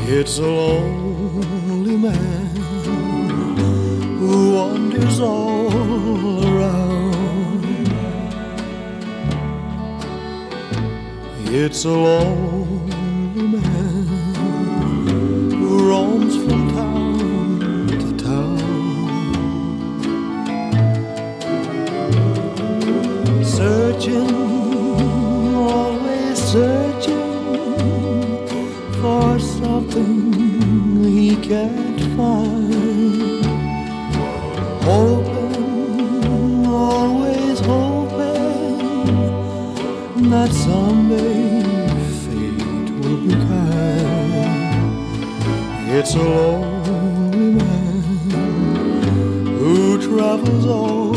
It's a lonely man who wanders all around. It's a lonely man who roams from town to town, searching, always searching for something he can't find, hoping, always hoping that someday fate will be kind. It's a lonely man who travels all